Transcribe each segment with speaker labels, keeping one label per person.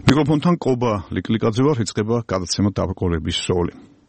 Speaker 1: მიკროფონთან ყობა ლიკლიკაძე ვარ, იწყება გადაცემა დაბრკოლების სოლი.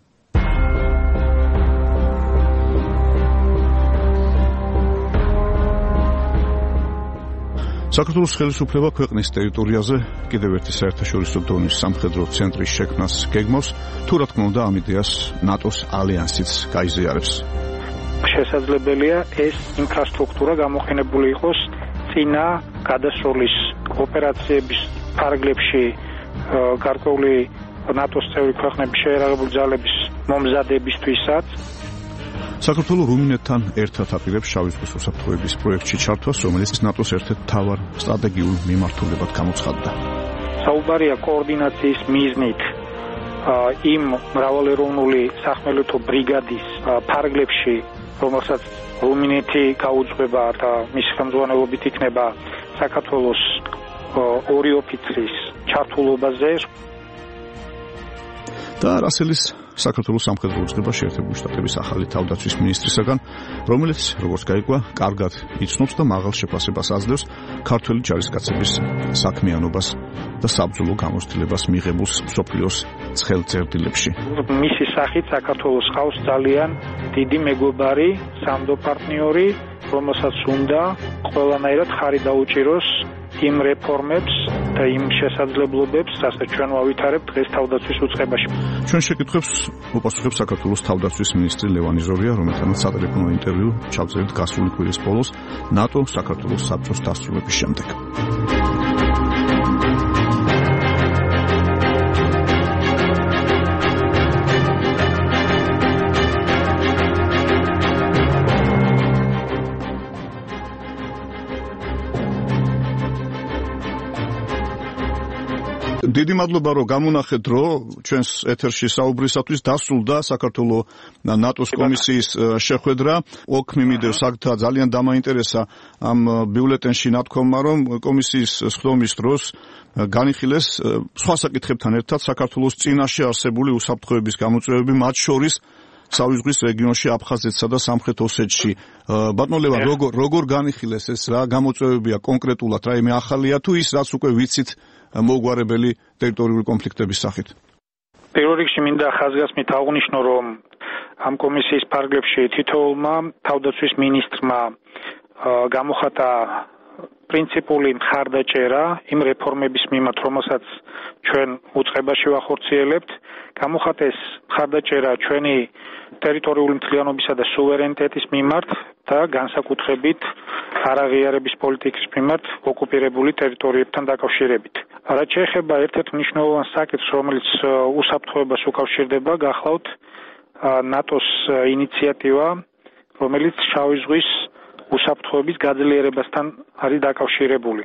Speaker 1: საქართველოს ხელისუფლება ქვეყნის ტერიტორიაზე კიდევ ერთი საერთაშორისო დონის სამხედრო ცენტრის შექმნას გეგმავს, თუ რა თქმა უნდა ამ იდეას ნატოს ალიანსიც გაიზიარებს.
Speaker 2: შესაძლებელია ეს ინფრასტრუქტურა გამოყენებული იყოს წინა გადასროლის ოპერაციების ფარგლებში გარკვეული ნატოს წევრი ქვეყნების შეერაღებული ძალების მომზადებისთვისაც.
Speaker 1: საქართველოს რუმინეთთან ერთად აპირებს შავი ზღვის უსაფრთხოების პროექტში ჩართვას, რომელიც ნატოს ერთ-ერთ მთავარ სტრატეგიულ მიმართულებად გამოცხადდა.
Speaker 2: საუბარია კოორდინაციის მიზნით იმ მრავალეროვნული სახმელეთო ბრიგადის ფარგლებში, რომელსაც რუმინეთი გაუძღვება და მის ხელმძღვანელობით იქნება საქართველოს ორი ოფიცრის ჩართულობაზე.
Speaker 1: და რასელის საქართველოს სამხედრო უწყება შეერთებული შტატების ახალი თავდაცვის მინისტრისაგან, რომელიც, როგორც გაიგვა, კარგად იცნობს და მაღალ შეფასებას აძლევს ქართველი ჯარისკაცების საქმიანობას და საბრძოლო გამოცდილებას მიღებულს მსოფლიოს ცხელ წერტილებში.
Speaker 2: მისი სახით საქართველოს ყავს ძალიან დიდი მეგობარი, სამდო პარტნიორი, რომელსაც უნდა ყველანაირად ხარი დაუჭიროს იმ რეფორმებს და იმ შესაძლებლობებს, რასაც ჩვენ ვავითარებთ დღეს თავდაცვის უწყებაში.
Speaker 1: ჩვენ შეკითხვებს უპასუხებს საქართველოს თავდაცვის მინისტრი ლევან იზორია, რომელთანაც სატელეფონო ინტერვიუ ჩავწერეთ გასული კვირის ბოლოს ნატო საქართველოს საბჭოს დასრულების შემდეგ. დიდი მადლობა, რომ გამონახეთ, რომ ჩვენს ეთერში საუბრისათვის დასრულდა საქართველოს ნატოს კომისიის შეხვედრა. ოკ მიმიდევს აქ ძალიან დამაინტერესა ამ ბიულეტენში ნათქვამა, რომ კომისიის სხდომის დროს განიხილეს სხვა საკითხებთან ერთად საქართველოს წინაშე არსებული უსაფრთხოების გამოწვევები, მათ შორის შავი ზღვის რეგიონში აფხაზეთსა და სამხრეთ ოსეთში. ბატონო ლევან, როგორ განიხილეს ეს, რა გამოწვევებია კონკრეტულად, რაიმე ახალია თუ ის, რაც უკვე ვიცით მოგვარებელი ტერიტორიული კონფლიქტების სახით?
Speaker 2: პირველ რიგში მინდა ხაზგასმით აღვნიშნო, რომ ამ კომისიის ფარგლებში თითოეულმა თავდაცვის მინისტრმა გამოხატა პრინციპული მხარდაჭერა იმ რეფორმების მიმართ, რომელსაც ჩვენ უწყებაში ვახორციელებთ. გამოხატეს მხარდაჭერა ჩვენი ტერიტორიული მთლიანობისა და სუვერენიტეტის მიმართ და განსაკუთრებით არაღიარების პოლიტიკის მიმართ ოკუპირებული ტერიტორიებთან დაკავშირებით. რაც შეეხება ერთ-ერთ მნიშვნელოვან საკითხს, რომელიც უსაფრთხოებას უკავშირდება, გახლავთ ნატოს ინიციატივა, რომელიც შავი ზღვის უსაფრთხოების გაძლიერებასთან არის დაკავშირებული.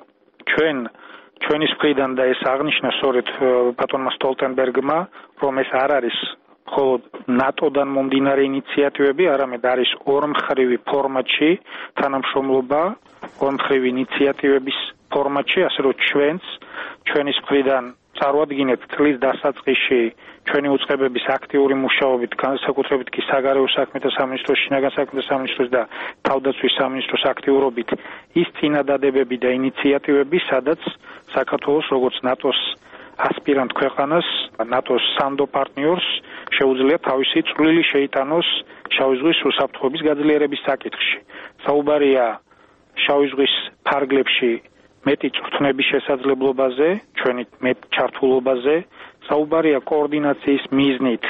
Speaker 2: ჩვენი მხრიდან და ეს აღნიშნა სწორედ ბატონმა სტოლტენბერგმა, რომ ეს არ არის მხოლოდ ნატოდან მომდინარე ინიციატივები, არამედ არის ორმხრივი ფორმატში თანამშრომლობა, ორმხრივი ინიციატივების ფორმატში, ასე რომ ჩვენი მხრიდან წარვადგინეთ წლის დასაწყისში ჩვენი უწყებების აქტიური მუშაობით, განსაკუთრებით კი საგარეო საქმეთა სამინისტროს, შინაგან საქმეთა სამინისტროს და თავდაცვის სამინისტროს აქტიურობით ის წინადადებები და ინიციატივები, სადაც საქართველოს როგორც ნატოს ასპირანტ ქვეყანას, ნატოს სამდო პარტნიორს შეუძლია თავისი წვლილი შეიტანოს შავი ზღვის უსაფრთხოების გაძლიერების საკითხში. საუბარია შავი ზღვის ფარგლებში მეტი წვრთნების შესაძლებლობაზე, ჩვენი მეტ ჩართულობაზე, საუბარია კოორდინაციის მიზნით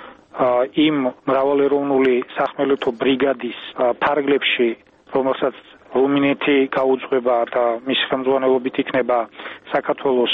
Speaker 2: იმ მრავალეროვნული სახმელეთო ბრიგადის ფარგლებში, რომელსაც რუმინეთი გაუძღვება და მის ხელმძღვანელობით იქნება საქართველოს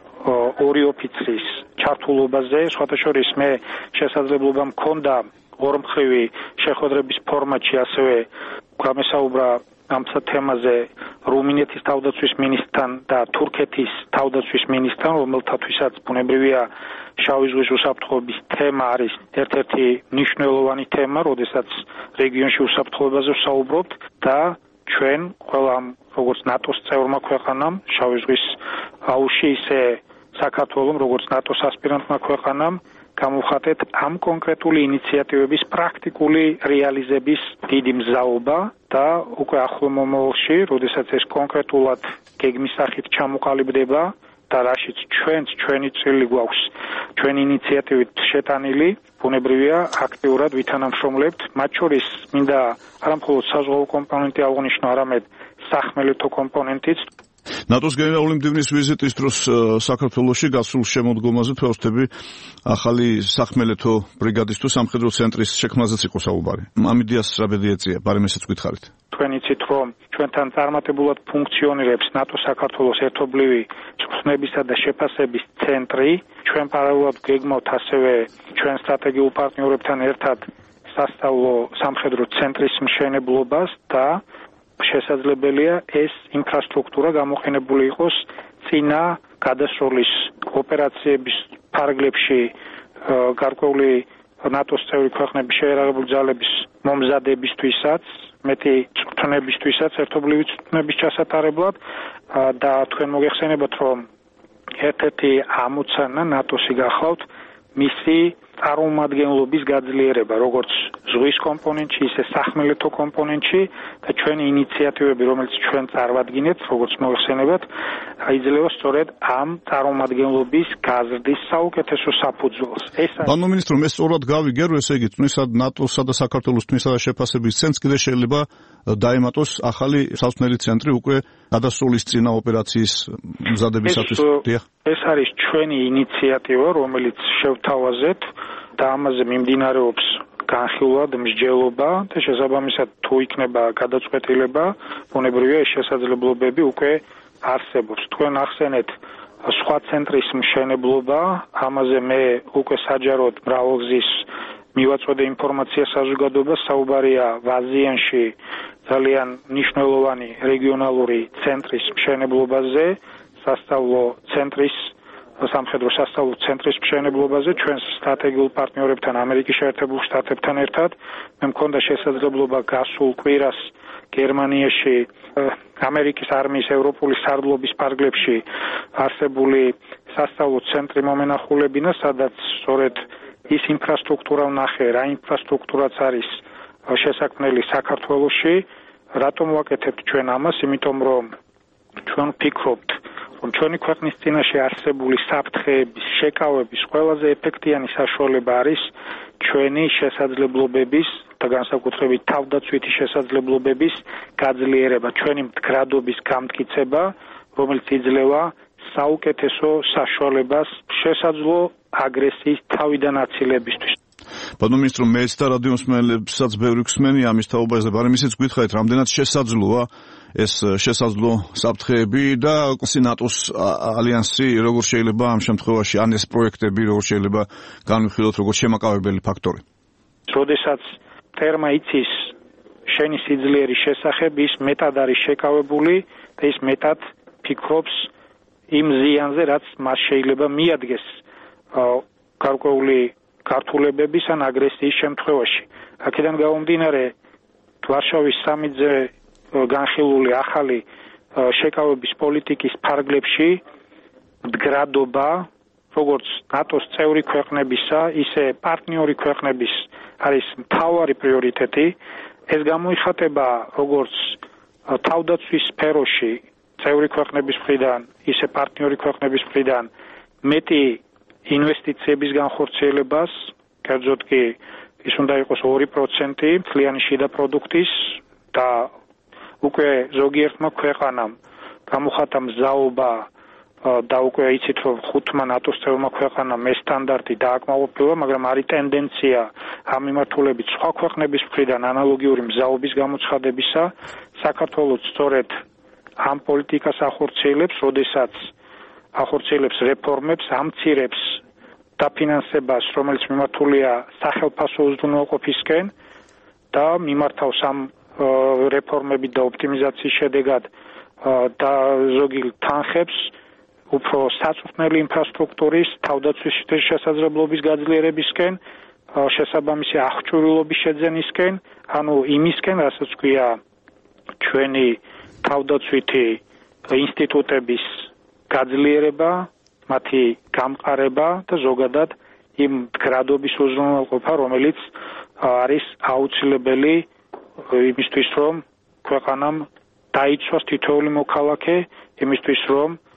Speaker 2: ორი ოფიცრის ჩართულობაზე. სხვათა შორის მე შესაძლებლობა მქონდა ორმხრივი შეხვედრების ფორმატში ასევე გამესაუბრა ამ თემაზე რუმინეთის თავდაცვის მინისტრთან და თურქეთის თავდაცვის მინისტრთან, რომელთათვისაც ბუნებრივია შავი ზღვის უსაფრთხოების თემა არის ერთ-ერთი მნიშვნელოვანი თემა, როდესაც რეგიონში უსაფრთხოებაზე ვსაუბრობთ და ჩვენ ყველამ როგორც ნატოს წევრმა ქვეყანამ შავი ზღვის აუზში, ისე საქართველოს როგორც ნატოს ასპირანტმა ქვეყანამ გამოვხატეთ ამ კონკრეტული ინიციატივების პრაქტიკული რეალიზების დიდი მზაობა და უკვე ახლო მომავალში, როდესაც ეს კონკრეტულად გეგმის სახით ჩამოყალიბდება, და რაშიც ჩვენი წილი გვაქვს ჩვენი ინიციატივით შეტანილი, ბუნებრივია აქტიურად ვითანამშრომლებთ, მათ შორის მინდა არამხოლოდ საზღვაო კომპონენტი აღნიშნო, არამედ სახმელეთო კომპონენტიც.
Speaker 1: ნატოს გენერალური მდივნის ვიზიტის დროს საქართველოში გასულ შემოდგომაზე თვალსწრაფი ახალი სახმელეთო ბრიგადის თუ სამხედრო ცენტრის შექმნაზეც იყო საუბარი. ამ იდეას რა ბედი ეწია? ბარემესაც გითხარით.
Speaker 2: თქვენ იცით, რომ ჩვენთან წარმატებულად ფუნქციონირებს ნატო-საქართველოს ერთობლივი წვრთნებისა და შეფასების ცენტრი. ჩვენ პარალელურად გეგმავთ ასევე ჩვენ სტრატეგიულ პარტნიორებთან ერთად სასწავლო სამხედრო ცენტრის მშენებლობას და შესაძლებელია ეს ინფრასტრუქტურა გამოყენებული იყოს წინა გადასროლის ოპერაციების ფარგლებში გარკვეული ნატოს წევრი ქვეყნების შეერაღებული ძალების მომზადებისთვისაც, მეტი წვრთნებისთვისაც, ერთობლივი წვრთნების ჩასატარებლად და თქვენ მოგეხსენებათ, რომ ერთ-ერთი ამოცანა ნატოსი გახავთ მისი წარმომადგენლობის გაძლიერება, როგორც ზღვის კომპონენტში, ისე სახმელეთო კომპონენტში და ჩვენი ინიციატივები, რომელიც ჩვენ წარვადგინეთ, როგორც მოიხსენებათ, იძლევა სწორედ ამ წარმომადგენლობის გაზრდის საუკეთესო საფუძველს.
Speaker 1: ბანო მინისტრო, მე სწორად გავიგერო, ესე იგი, თუნისა ნატოსა და საქართველოს თვისა და შეფასების ცენტრს კიდე შეიძლება დაემატოს ახალი სასწავლო ცენტრი უკვე გადასროლის წინა ოპერაციის მზადებისათვის.
Speaker 2: ეს არის ჩვენი ინიციატივა, რომელიც შევთავაზეთ და ამაზე მიმდინარეობს განხილვა და მსჯელობა და შესაბამისად თუ იქნება გადაწყვეტილება, ბუნებრივია ეს შესაძლებლობები უკვე არსებობს. თქვენ ახსენეთ სხვა ცენტრის მშენებლობა, ამაზე მე უკვე საჯაროდ მრავალგზის მივაწვდე ინფორმაცია საზოგადოებას, საუბარია ვაზიანში ძალიან მნიშვნელოვანი რეგიონალური ცენტრის მშენებლობაზე, სასწავლო ცენტრის სამხედრო სასწავლო ცენტრის მშენებლობაზე ჩვენს სტრატეგიულ პარტნიორებთან, ამერიკის შეერთებულ შტატებთან ერთად. მე მქონდა შესაძლებლობა გასულ კვირას გერმანიაში ამერიკის არმიის ევროპული სარდლობის ფარგლებში არსებული სასწავლო ცენტრი მომენახულებინა, სადაც სწორედ ის ინფრასტრუქტურა ვნახე, რა ინფრასტრუქტურაც არის შესაქმნელი საქართველოში. რატომ ვაკეთებთ ჩვენ ამას? იმიტომ რომ ჩვენ ვფიქრობთ, რომ ჩვენი ქვეყნის წინაშე არსებული საფრთხეების შეკავების ყველაზე ეფექტიანი საშუალება არის ჩვენი შესაძლებლობების და განსაკუთრებით თავდაცვითი შესაძლებლობების გაძლიერება, ჩვენი მდგრადობის გამტკიცება, რომელიც იძლევა საუკეთესო საშუალებას შესაძლო აგრესიის თავიდან აცილებისთვის.
Speaker 1: ბანო მინისტრო, მეც და რადიო მსმენელებსაც ბევრი გვსმენი ამის თაობაზე, მაგრამ ისიც გითხარით, რამდენად შესაძლოა ეს შესაძლო საფრთხეები და ნატოს ალიანსი როგორ შეიძლება ამ შემთხვევაში ან ეს პროექტები როგორ შეიძლება განვიხილოთ როგორც შემაკავებელი ფაქტორი.
Speaker 2: როდესაც მტერმა იცის შენი სიძლიერის შესახებ, ის მეტად არის შეკავებული და ის მეტად ფიქრობს იმ ზიანზე, რაც მას შეიძლება მიადგეს გარკვეული გართულებების ან აგრესიის შემთხვევაში. აქედან გამომდინარე, ვარშავის სამიტზე განხილული ახალი შეკავების პოლიტიკის ფარგლებში მდგრადობა, როგორც ნატოს წევრი ქვეყნებისა, ისე პარტნიორი ქვეყნების არის მთავარი პრიორიტეტი. ეს გამოიხატება როგორც თავდაცვის სფეროში წევრი ქვეყნების მხრიდან, ისე პარტნიორი ქვეყნების მხრიდან მეტი ინვესტიციების განხორციელებას, კერძოდ კი ის უნდა იყოს 2% მთლიანი შიდა პროდუქტის და უკვე ზოგიერთმა ქვეყანამ გამოხატა მზაობა და უკვე იცით, რომ 5 ნატოს წევრმა ქვეყანამ ეს სტანდარტი დააკმაყოფილა, მაგრამ არის ტენდენცია ამ მიმართულებით სხვა ქვეყნების მხრიდან ანალოგიური მზაობის გამოცხადებისა. საქართველოს სწორედ ამ პოლიტიკას ახორციელებს, როდესაც ახორციელებს რეფორმებს, ამცირებს დაფინანსებას, რომელიც მიმართულია სახელმწიფო უზრუნველყოფისკენ და მიმართავს ამ რეფორმებით და ოპტიმიზაციის შედეგად და ზოგი თანხებს უფრო საწვრთნელი ინფრასტრუქტურის თავდაცვის შესაძლებლობის გაძლიერებისკენ, შესაბამისი აღჭურვილობის შეძენისკენ, ანუ იმისკენ, რასაც ქვია ჩვენი თავდაცვითი ინსტიტუტების გაძლიერება, მათი გამყარება და ზოგადად იმ მდგრადობის უზრუნველყოფა, რომელიც არის აუცილებელი იმისთვის, რომ ქვეყანამ დაიცვას თითოეული მოქალაქე, იმისთვის, რომ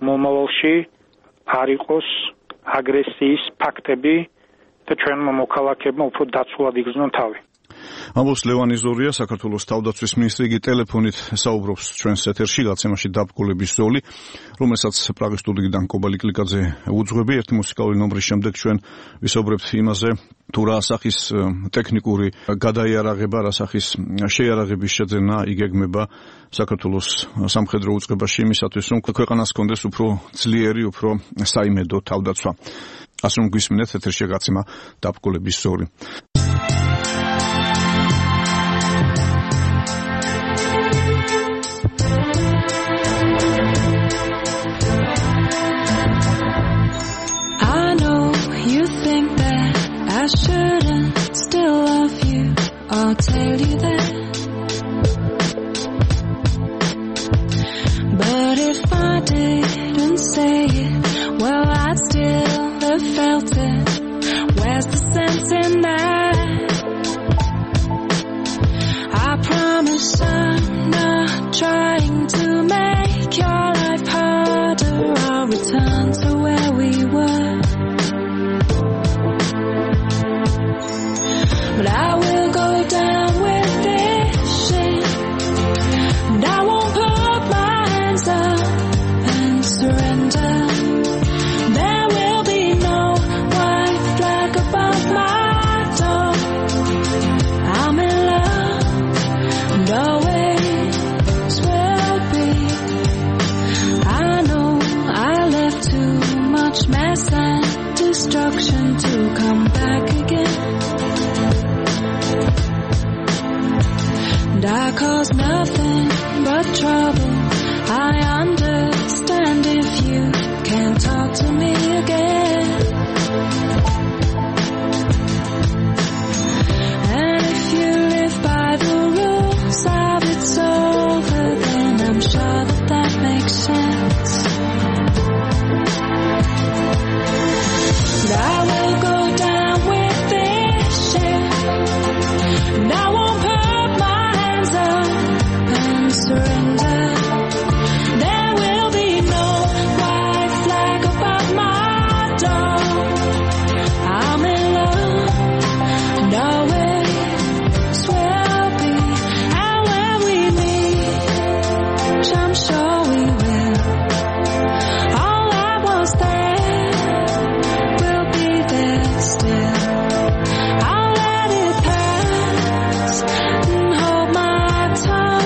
Speaker 2: მომავალში არ იყოს აგრესიის ფაქტები და ჩვენმა მოქალაქეებმა უფრო დაცულად იგრძნონ თავი.
Speaker 1: ამბობს ლევან იზორია, საქართველოს თავდაცვის მინისტრი, იგი ტელეფონით საუბრობს ჩვენს ეთერში, გაცემაში დაბგოლების ზოლი, რომელსაც პრაღის სტუდიიდან კობალი კლიკაძე უძღვები. ერთი მუსიკალური ნომრის შემდეგ ჩვენ ვისაუბრებთ იმაზე, თუ რა სახის ტექნიკური გადაიარაღება, რა სახის შეიარაღების შეძენა იგეგმება საქართველოს სამხედრო უწყებაში იმისათვის, რომ ქვეყანას ჰქონდეს უფრო ძლიერი, უფრო საიმედო თავდაცვა. ასე რომ გვისმინეთ ეთერში გაცემა დაბგოლების ზოლი.
Speaker 3: I shouldn't still love you, I'll tell you that. But if I didn't say it, well, I'd still have felt it. Where's the sense in that? I promise I'm not trying to make your life harder. I'll return to where we were. But I will go down with this shit, and I won't put my hands up and surrender. There will be no white flag above my door. I'm in love, and always will be. I know I left too much mess and destruction to come back again. And I caused nothing but trouble. I understand if you can't talk to me again. And if you live by the rules of it's over, then I'm sure that makes sense. But I will go down with this shit, and I won't surrender. There will be no white flag above my door. I'm in love, and always will be. And when we meet, which I'm sure we will, all that was there will be there still. I'll let it pass and hold my tongue.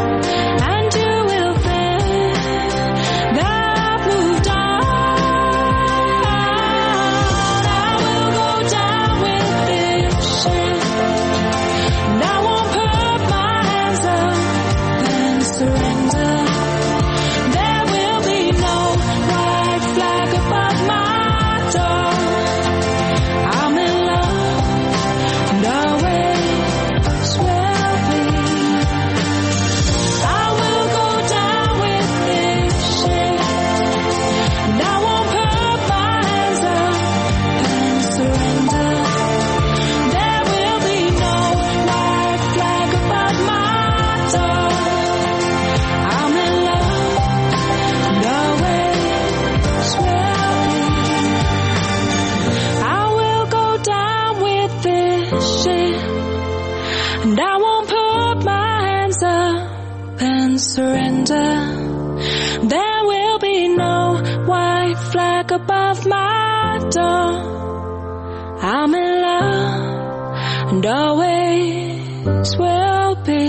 Speaker 3: And I won't put my hands up and surrender. There will be no white flag above my door. I'm in love and always will be.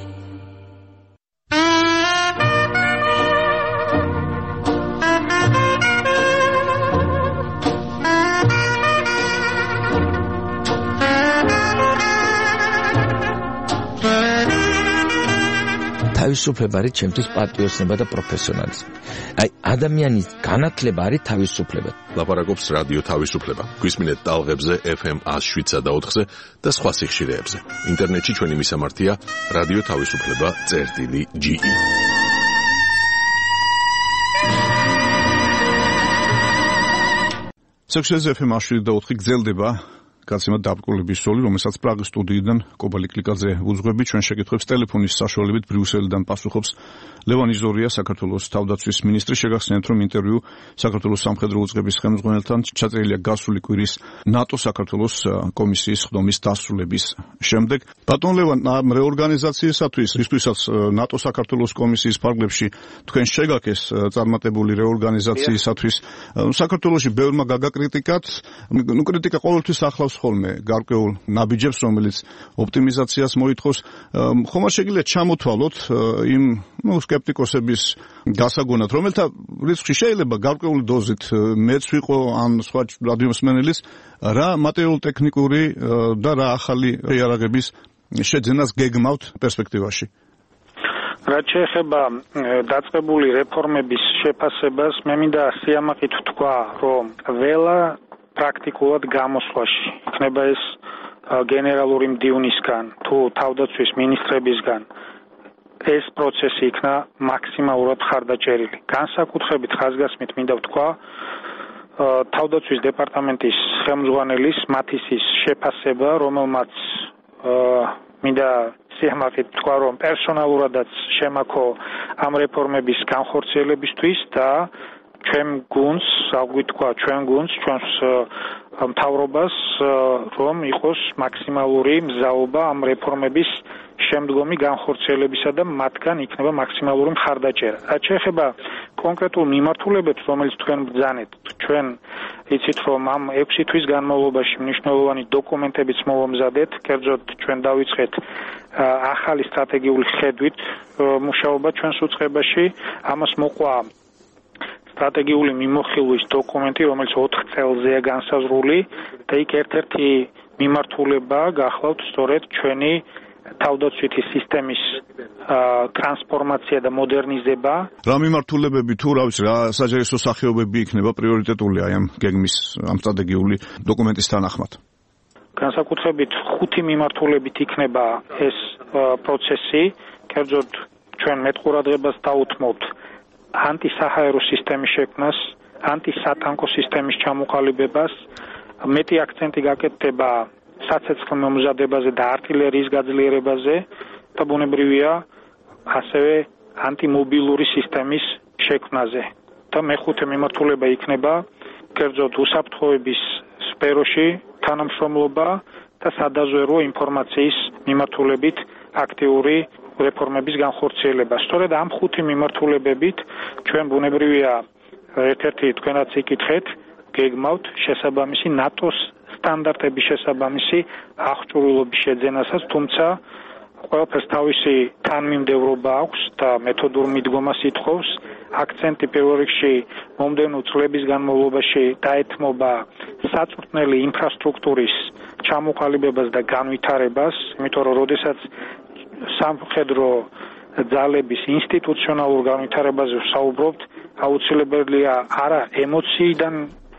Speaker 4: თავისუფლება არის ჩემთვის პატრიოტიზმი და პროფესიონალიზმი. აი, ადამიანის განათლება არის თავისუფლება.
Speaker 5: ლაპარაკობს რადიო თავისუფლება. გვისმინეთ ტალღებზე FM 107.4-ზე და სხვა სიხშირეებზე. ინტერნეტში ჩვენი მისამართია რადიო თავისუფლება.ge.
Speaker 1: სექსუალიზმი FM 107.4 გრძელდება. გაცემად დაბრკოლების სოლი, რომელსაც პრაღის სტუდიიდან კობალი კლიკაძე უძღვები ჩვენ შეკითხვებს ტელეფონის საშუალებით ბრიუსელიდან პასუხობს ლევან იზორია, საქართველოს თავდაცვის მინისტრი. შეგახსენებთ, რომ ინტერვიუ საქართველოს სამხედრო უწყების ხელმძღვანელთან ჩაწერილია გასული კვირის ნატო-საქართველოს კომისიის ხდომის დასრულების შემდეგ. ბატონ ლევან, ამ რეორგანიზაციისათვის, რისთვისაც ნატო-საქართველოს კომისიის ფარგლებში თქვენ შეგაქეს წარმატებული რეორგანიზაციისათვის, საქართველოში ბევრმა გაგაკრიტიკათ, კრიტიკა ყოველთვის ახლავს ხოლმე გარკვეულ ნაბიჯებს, რომელიც ოპტიმიზაციას მოითხოვს. ხომ არ შეგიძლიათ ჩამოთვალოთ იმ სკეპტიკოსების გასაგონად, რომელთა რიცხვი შეიძლება გარკვეული დოზით მეც ვიყო ან სხვა რადიომსმენელის, რა მატერიალურ-ტექნიკური და რა ახალი იარაღების შეძენას გეგმავთ პერსპექტივაში?
Speaker 2: რაც შეეხება დაწყებული რეფორმების შეფასებას, მე მინდა სიამაყით ვთქვა, რომ ყველა პრაქტიკულად გამოსვლაში იქნება ეს გენერალური მდივნისგან თუ თავდაცვის მინისტრებისგან ეს პროცესი იქნა მაქსიმალურად ხარდაჭერილი. განსაკუთრებით ხაზგასმით მინდა ვთქვა თავდაცვის დეპარტამენტის ხელმძღვანელის მათისის შეფასება, რომელმაც მინდა სიამაყით ვთქვა, რომ პერსონალურადაც შემაქო ამ რეფორმების განხორციელებისთვის და ჩვენ გუნდს, ჩვენს მთავრობას, რომ იყოს მაქსიმალური მზაობა ამ რეფორმების შემდგომი განხორციელებისა და მათგან იქნება მაქსიმალური მხარდაჭერა. რაც შეეხება კონკრეტულ მიმართულებებს, რომელიც თქვენ ბრძანეთ, ჩვენ იცით, რომ ამ 6 თვის განმავლობაში მნიშვნელოვანი დოკუმენტებიც მოვამზადეთ, კერძოდ ჩვენ დავიწყეთ ახალი სტრატეგიული ხედვით მუშაობა ჩვენს უწყებაში, ამას მოყვა სტრატეგიული მიმოხილვის დოკუმენტი, რომელიც 4 წელზეა განსაზღვრული და იქ ერთ-ერთი მიმართულება გახლავთ სწორედ ჩვენი თავდაცვითი სისტემის ტრანსფორმაცია და მოდერნიზება.
Speaker 1: რა მიმართულებები თუ რა ვიცი, რა საჯარისო სახეობები იქნება პრიორიტეტული აი ამ გეგმის, ამ სტრატეგიული დოკუმენტის თანახმად?
Speaker 2: განსაკუთრებით 5 მიმართულებით იქნება ეს პროცესი, კერძოდ ჩვენ მეტყურადღებას დაუთმობთ ანტისაჰაერო სისტემის შექმნას, ანტისატანკო სისტემის ჩამოყალიბებას, მეტი აქცენტი გაკეთდება საცეცხლო მომზადებაზე და артиლერიის გაძლიერებაზე და ბუნებრივია ასევე ანტიმობილური სისტემის შექმნაზე. და მეხუთე მიმართულება იქნება კერძოდ უსაფრთხოების სფეროში თანამშრომლობა და სადაზვერვო ინფორმაციის მიმართულებით აქტიური რეფორმების განხორციელება. სწორედ ამ 5 მიმართულებებით ჩვენ ბუნებრივია ერთ-ერთი თქვენაც იკითხეთ, გეგმავთ შესაბამისი ნატოს სტანდარტების შესაბამისი აღჭურვილობის შეძენასაც, თუმცა ყველაფერს თავისი თანმიმდევრობა აქვს და მეთოდურ მიდგომას ითხოვს. აქცენტი პირველ რიგში მომდევნო წლების განმავლობაში დაეთმობა საწვრთნელი ინფრასტრუქტურის ჩამოყალიბებას და განვითარებას, იმიტომ რომ როდესაც სამხედრო ძალების ინსტიტუციონალურ განვითარებაზე ვსაუბრობთ, აუცილებელია არა ემოციიდან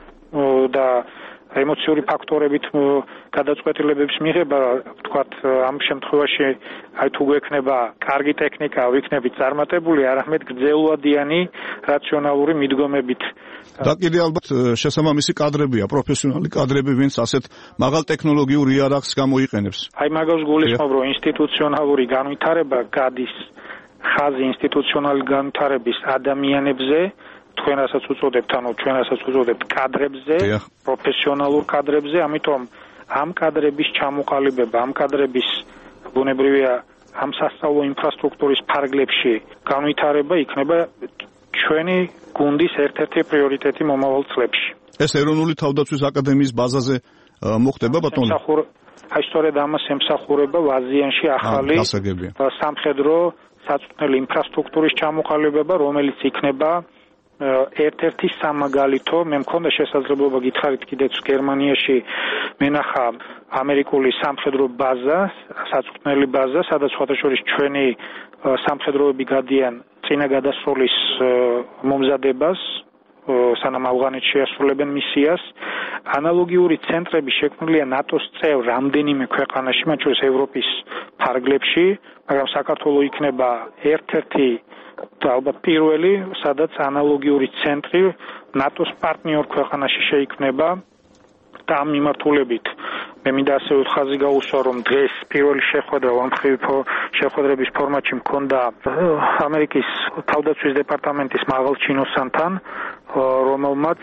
Speaker 2: და ემოციური ფაქტორებით გადაწყვეტილებების მიღება, ვთქვათ, ამ შემთხვევაში აი თუ გვექნება კარგი ტექნიკა, ვიქნებით წარმატებული, არამედ გრძელვადიანი რაციონალური მიდგომებით.
Speaker 1: და კიდე ალბათ შესაბამისი კადრებია, პროფესიონალი კადრები, ვინც ასეთ მაღალ ტექნოლოგიურ იარაღს გამოიყენებს.
Speaker 2: აი მაგას გულისხმობ, რომ ინსტიტუციონალური განვითარება გადის ხაზი ინსტიტუციონალური განვითარების ადამიანებზე, თქვენ რასაც უწოდებთ, ანუ ჩვენ რასაც უწოდებთ კადრებზე, პროფესიონალურ კადრებზე, ამიტომ ამ კადრების ჩამოყალიბება, ამ კადრების ბუნებრივია ამ სასწავლო ინფრასტრუქტურის ფარგლებში განვითარება იქნება ჩვენი გუნდის ერთ-ერთი პრიორიტეტი მომავალ წლებში.
Speaker 1: ეს ეროვნული თავდაცვის აკადემიის ბაზაზე მოხდება, ბატონო?
Speaker 2: აი სწორედ ამას ემსახურება ვაზიანში ახალი სამხედრო საწვრთნელი ინფრასტრუქტურის ჩამოყალიბება, რომელიც იქნება ერთ-ერთი სამაგალითო. მე მქონდა შესაძლებლობა გითხარით კიდეც გერმანიაში მენახა ამერიკული სამხედრო ბაზა, საწვრთნელი ბაზა, სადაც სხვადასხვა ჩვენი სამხედროები გადიან წინა გადასროლის მომზადებას, სანამ ავღანეთში ასრულებენ მისიას. ანალოგიური ცენტრები შექმნილია ნატოს წევრ რამდენიმე ქვეყანაში, მათ შორის ევროპის ფარგლებში, მაგრამ საქართველოს იქნება ერთ-ერთი და ალბათ პირველი, სადაც ანალოგიური ცენტრი ნატოს პარტნიორ ქვეყანაში შეიქმნება და ამ მიმართულებით მე მინდა ასევე ხაზი გაუსვა, რომ დღეს პირველი შეხვედრა ვამხრივი შეხვედრების ფორმატში მქონდა ამერიკის თავდაცვის დეპარტამენტის მაღალ ჩინოსანთან, რომელმაც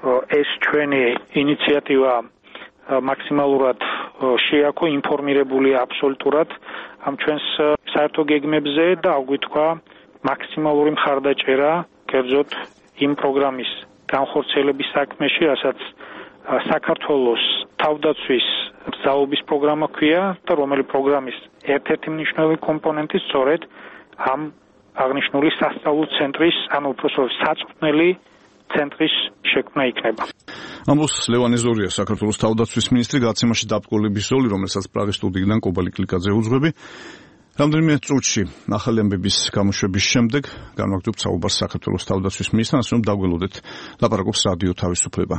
Speaker 2: ეს ჩვენი ინიციატივა მაქსიმალურად შეაქო, ინფორმირებულია აბსოლუტურად ამ ჩვენს საერთო გეგმებზე და აგვითქვა მაქსიმალური მხარდაჭერა კერძოდ იმ პროგრამის განხორციელების საქმეში, რასაც საქართველოს თავდაცვის მგზავრობის პროგრამა ქვია და რომელი პროგრამის ერთ-ერთი მნიშვნელოვანი კომპონენტი სწორედ ამ აღნიშნული სასწავლო ცენტრის, ანუ უпростоრ საწყვნელი ცენტრის შექმნა იქნება.
Speaker 1: ამბობს ლევან ეზორია, საქართველოს თავდაცვის მინისტრი, გადაცემაში დაბრკოლების ზოლი, რომელსაც პრაღის სტუდიიდან კობალი კლიკაძე უძღვები. რამდენიმე წუთში ახალი ამბების გამოშვების შემდეგ განვაგრძობთ საუბარს საქართველოს თავდაცვის მინისტრთან, ასე რომ დაგველოდეთ ლაპარაკობს რადიო თავისუფლება.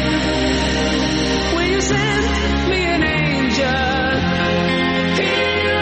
Speaker 3: Will you send me an angel? Here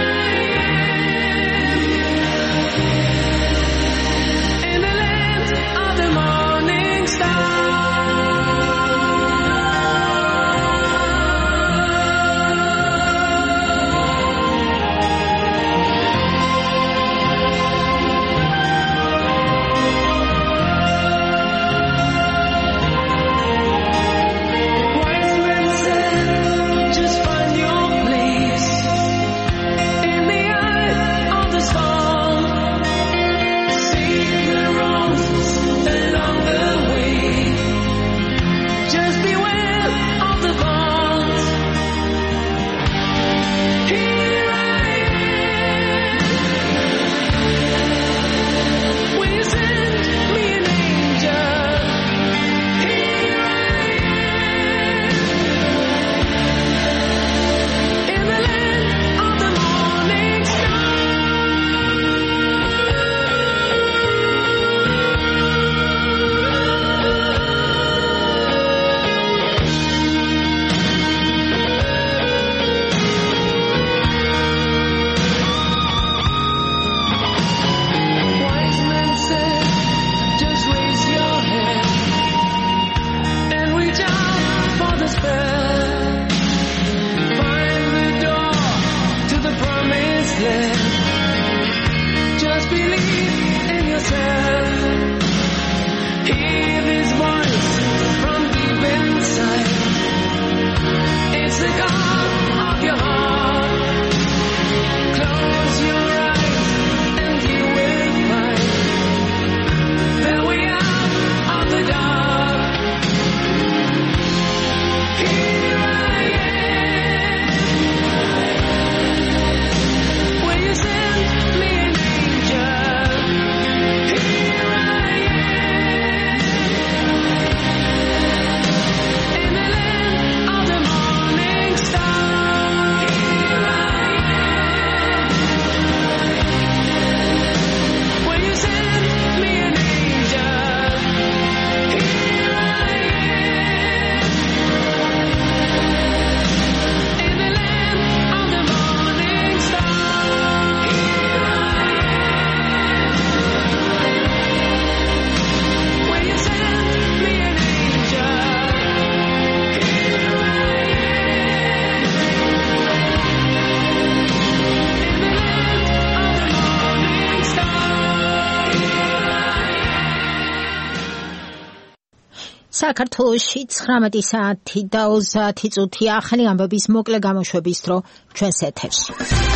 Speaker 6: საქართველოში 19 საათი და 30 წუთია ახალი ამბების მოკლე გამოშვების დრო ჩვენს ეთერში.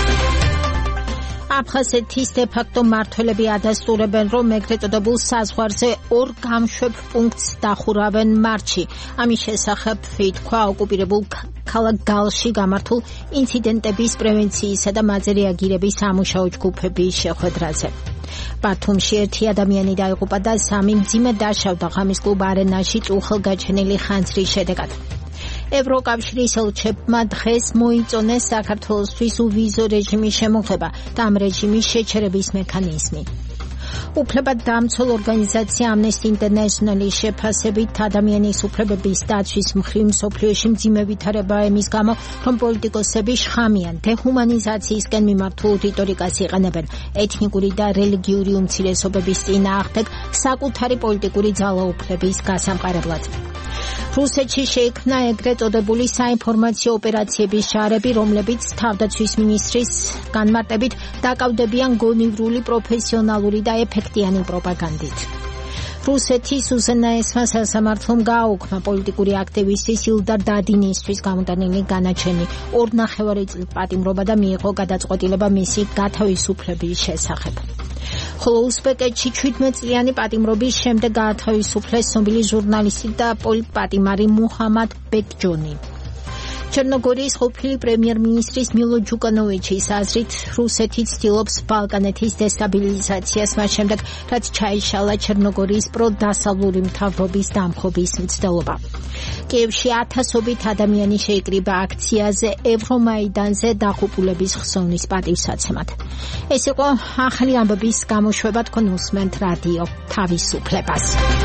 Speaker 6: აფხაზეთის დე-ფაქტო მმართველები ადასტურებენ, რომ ეგრეთ წოდებულ საზღვარზე ორ გამშვებ პუნქტს დახურავენ მარტში. ამის შესახებ ითქვა ოკუპირებულ ქალაქ გალში გამართულ ინციდენტების პრევენციისა და მათზე რეაგირების სამუშაო ჯგუფების შეხვედრაზე. ბათუმში ერთი ადამიანი დაიღუპა და 3 მძიმედ დაშავდა ღამის კლუბ არენაში წუხელგაჩენილი ხანძრის შედეგად. ევროკავშირის ელჩებმა დღეს მოიწონეს საქართველოსთვის უვიზო რეჟიმის შემოღება და ამ რეჟიმის შეჩერების მექანიზმი. უფლებადამცველ ორგანიზაცია Amnesty International-ის შეფასებით ადამიანის უფლებების დაცვის მხრივ მსოფლიოში მძიმე ვითარება ემის გამო, რომ პოლიტიკოსები შხამიან დეჰუმანიზაციისკენ მიმართულ რიტორიკას იყენებენ ეთნიკური და რელიგიური უმცირესობების წინააღმდეგ საკუთარი პოლიტიკური ძალაუფლების გასამყარებლად. რუსეთში შეიქმნა ეგრეთ წოდებული საინფორმაციო ოპერაციების ჟარები, რომლებიც თავდაცვის მინისტრის განმარტებით დაკავდებიან გონივრული, პროფესიონალური და ეფექტიანი პროპაგანდით. რუსეთის უზენაესმა სასამართლომ გააუქმა პოლიტიკური აქტივისტის ილდარ დადინისთვის გამოტანილი განაჩენი 2,5 წლის პატიმრობა და მიიღო გადაწყვეტილება მისი გათავისუფლების შესახებ. ხოლო უზბეკეთში 17 წლიანი პატიმრობის შემდეგ გაათავისუფლეს ცნობილი ჟურნალისტი და პოლიტპატიმარი მუჰამად ბეკჯონი. ჩერნოგორიის ყოფილი პრემიერ-მინისტრის მილო ჯუკანოვიჩის აზრით, რუსეთი ცდილობს ბალკანეთის დესტაბილიზაციას მას შემდეგ, რაც ჩაიშალა ჩერნოგორიის პროდასავლური მთავრობის დამხობის მცდელობა. კიევში 1000-ობით ადამიანი შეიკრიბა აქციაზე ევრომაიდანზე დაღუპულების ხსოვნის პატივსაცემად. ეს იყო ახალი ამბების გამოშვება, თქვენ უსმენთ რადიო თავისუფლებას.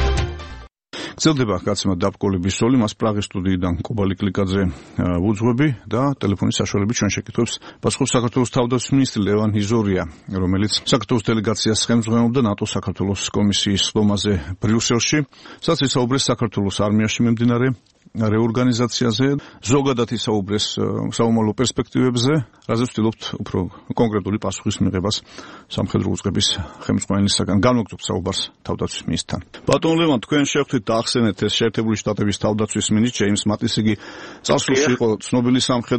Speaker 1: გრძელდება გაცემა დაბკოლების როლი, მას პრაღის სტუდიიდან კობალი კლიკაძე ვუძღვები და ტელეფონის საშუალებით ჩვენ შეკითხვებს პასუხობს საქართველოს თავდაცვის მინისტრი ლევან ჰიზორია, რომელიც საქართველოს დელეგაციას ხელმძღვანელობდა ნატოს საქართველოს კომისიის ხდომაზე ბრიუსელში, სადაც ისაუბრეს საქართველოს არმიაში მიმდინარე რეორგანიზაციაზე, ზოგადად ისაუბრეს საომალო პერსპექტივებზე, რაზეც ვცდილობთ უფრო კონკრეტული პასუხის მიღებას სამხედრო უწყების ხელმძღვანელისაგან. განვაგრძობთ საუბარს თავდაცვის მინისტრთან. ბატონ ლევან, თქვენ შევხვდით და ახსენეთ ეს შეერთებული შტატების თავდაცვის მინისტრი ჯეიმს მატისი, იგი წარსულში იყო ცნობილი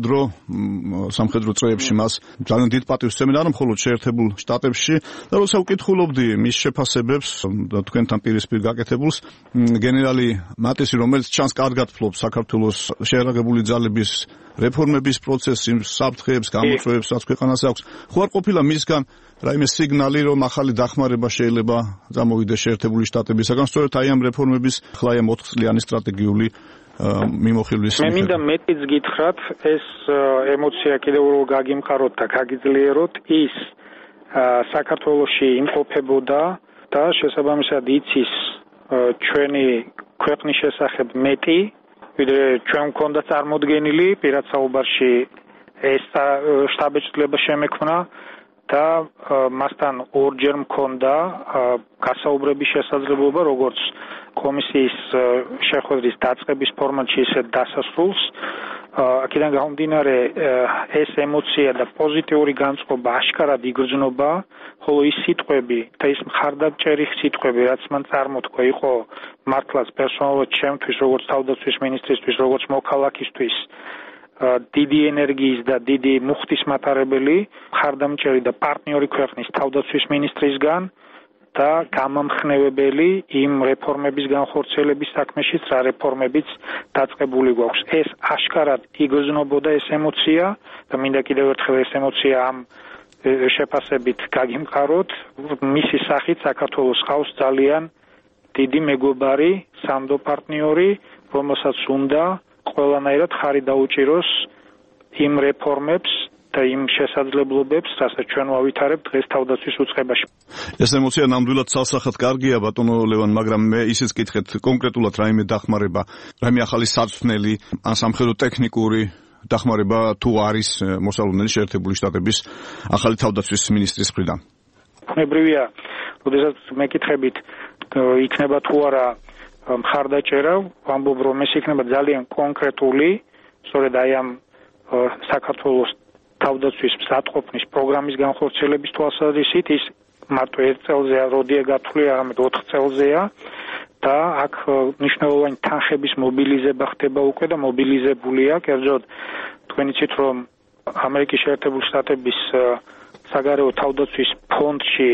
Speaker 1: სამხედრო წრეებში, მას ძალიან დიდ პატივს სცემენ არა მხოლოდ შეერთებულ შტატებში, და როცა ვკითხულობდი მის შეფასებებს და თქვენთან პირისპირ გაკეთებულს, გენერალი მატისი, რომელიც ჩანს კარგად საქართველოს შეერაგებული ძალების რეფორმების პროცესის საფრთხეებს, გამოწვევებს, რაც ქვეყანას აქვს. ხო არ ყოფილა მისგან რაიმე სიგნალი, რომ ახალი დახმარება შეიძლება წამოვიდეს შეერთებული შტატებისაგან, სწორედ აი ამ რეფორმების ხლა ამ 4 წლიანი სტრატეგიული მიმოხილვის.
Speaker 2: მე მინდა მეტიც გითხრათ, ეს ემოცია კიდევ რო გაგიმყაროთ და გაგიძლიეროთ, ის საქართველოში იმყოფებოდა და შესაბამისად იცის ჩვენი ქვეყნის შესახებ მეტი, ვიდრე ჩვენ გვქონდა წარმოდგენილი პირად საუბარში ეს შტაბ-ეჭვება შემექმნა და მასთან ორჯერ მქონდა გასაუბრების შესაძლებლობა, როგორც კომისიის შეხვედრის დაწყების ფორმატში, ისე დასასრულს. აქედან გამომდინარე ეს ემოცია და პოზიტიური განწყობა აშკარად იგრძნობა, ხოლო ის სიტყვები და ის მხარდამჭერი სიტყვები, რაც მან წარმოთქვა, იყო მართლაც პერსონალურად ჩემთვის, როგორც თავდაცვის მინისტრისთვის, როგორც მოქალაქისთვის დიდი ენერგიის და დიდი მუხტის მატარებელი, მხარდამჭერი და პარტნიორი ქვეყნის თავდაცვის მინისტრისგან და გამამხნევებელი იმ რეფორმების განხორციელების საქმეშიც, რა რეფორმებიც დაწყებული გვაქვს. ეს აშკარად იგრძნობოდა ეს ემოცია და მინდა კიდევ ერთხელ ეს ემოცია ამ შეფასებით გაგიმყაროთ. მისი სახით საქართველოს ყავს ძალიან დიდი მეგობარი, სამდო პარტნიორი, რომელსაც უნდა ყველანაირად ხარი დაუჭიროს იმ რეფორმებს და იმ შესაძლებლობებს, რასაც ჩვენ ვავითარებთ დღეს თავდაცვის უწყებაში.
Speaker 1: ეს ემოცია ნამდვილად ცალსახად კარგია, ბატონო ლევან, მაგრამ მე ისიც გითხეთ კონკრეტულად რაიმე დახმარება, რაიმე ახალი საწვრთნელი, ან სამხედრო ტექნიკური დახმარება თუ არის მოსალოდნელი შეერთებული შტატების ახალი თავდაცვის მინისტრის მხრიდან.
Speaker 2: ბუნებრივია, როდესაც მეკითხებით იქნება თუ არა მხარდაჭერა, ვამბობ, რომ ეს იქნება ძალიან კონკრეტული, სწორედ აი ამ საქართველოს თავდაცვის მზადყოფნის პროგრამის განხორციელების თვალსაზრისით, ის მარტო 1 წელზეა, როდია გათვლილი, არამედ 4 წელზეა და აქ მნიშვნელოვანი თანხების მობილიზება ხდება უკვე და მობილიზებულია კერძოდ თქვენ იცით რომ ამერიკის შეერთებული შტატების საგარეო თავდაცვის ფონდში